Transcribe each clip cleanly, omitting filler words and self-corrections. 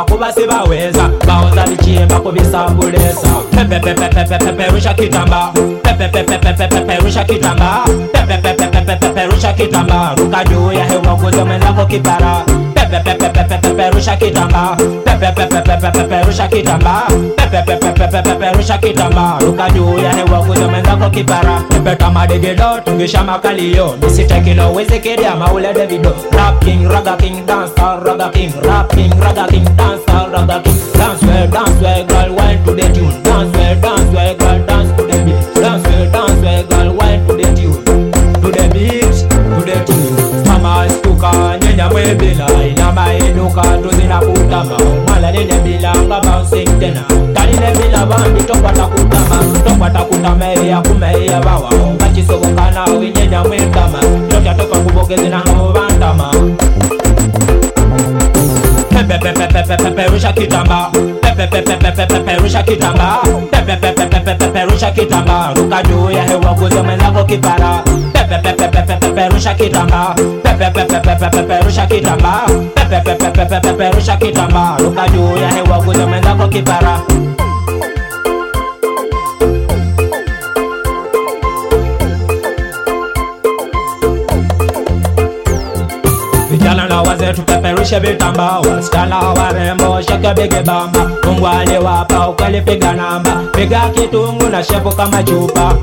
kuba sibaweza baoza bichimba kubisambulesa peperusha kitamba peperusha kitamba peperusha kitamba ruka juu ya hewa kuzomenzako kipara peperusha kitamba peperusha kitamba peperusha kitamba ruka juu ya hewa kuzomenzako kipara pepeta madegedo tungisha makalio misitekilo wezekeria maule Davido rap king raga king dancer raga king rap king raga king dancer raga king dance well girl wine to the tune dance well girl dance to the beat dance well girl wine to the tune to the beat to the tune mama stuka nyenya mwebila ina maeduka tuzina kutama mala nene bila nga bouncing tena taline bila bambi tokwata kutama ya kume ya bawa ngachisogo kana winyenya mwendama toka toka kubogezi na mubandama peperusha kitamba peperusha kitamba peperusha kitamba ruka juu ya hewa kuzomenzako kipara peperusha kitamba peperusha kitamba peperusha kitamba ruka juu ya hewa kuzomenzako kipara vijana na wazee tupeperushe vitamba wasichana warembo shake bege bamba Mungu aliwapa ukalipiga namba piga kitungu na shepu kama chupa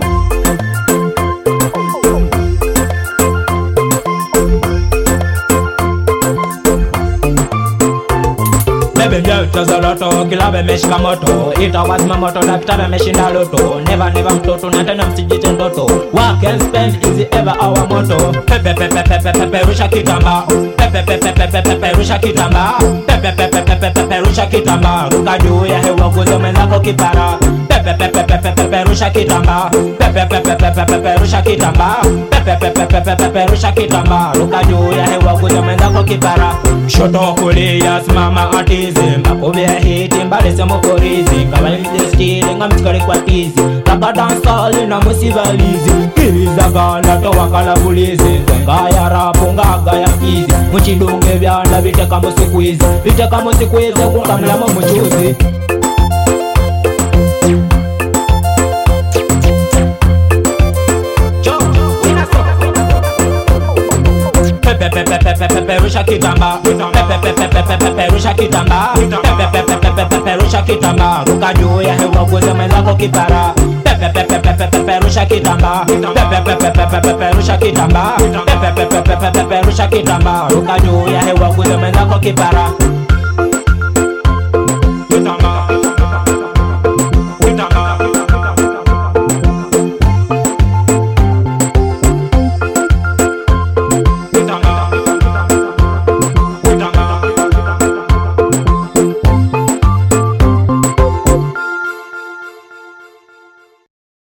Bebe tazaloto kilabe meshika moto itawazima moto daktari ameshinda loto never mtoto na tena msijite ndoto work and spend is ever our motto peperusha kitamba peperusha kitamba peperusha kitamba ruka juu ya hewa kuzomenzako kipara peperusha kitamba peperusha kitamba peperusha kitamba ruka juu ya hewa kuzomenzako kipara shoto kulia simama atizi mbakubia hiti mbali semo korizi kabailize stili nga mtikari kwa tizi kaka dansali na musivalizi kiriza gala towa kala bulizi ngaya rapo ngaga ya kizi mchidunge vyanda viteka musikwizi kukamlamo mchuzi peperusha kitamba peperusha kitamba peperusha kitamba ruka juu ya hewa kuzomenzako kipara peperusha kitamba peperusha kitamba peperusha kitamba ruka juu ya hewa kuzomenzako kipara